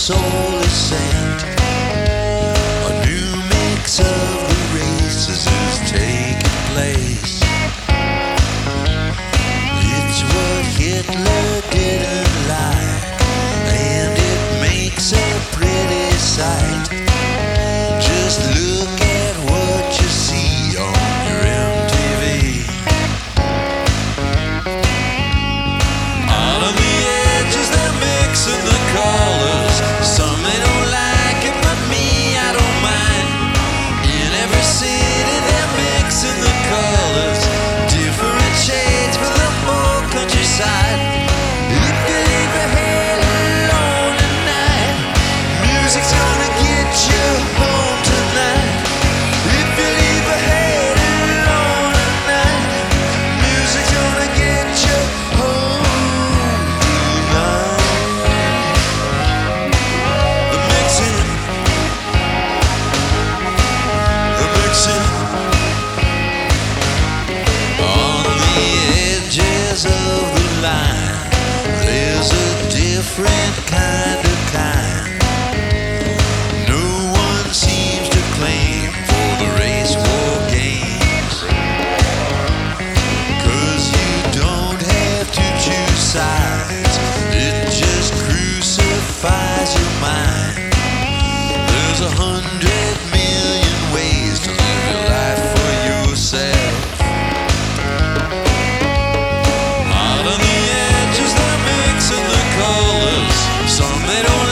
soul is sent. A new mix of the races is taking place. It's what Hitler didn't like, and it makes a pretty sight. Just look at what you see on your MTV. All of the edges, they're mixing the colors. Some they don't like it, but me, I don't mind. In every city, they're mixing the colors. Different shades for the whole countryside. If you leave your head alone tonight, music's gonna get you home tonight. If you leave your head alone tonight, music's gonna get you home tonight. The mixing, on the edges of the line, there's a different kind of kind. No one seems to claim for the race war games, 'cause you don't have to choose sides. It just crucifies your mind. There's 100 million ways to live your life for yourself. Out on the edges, they're mixing the colors. Some they don't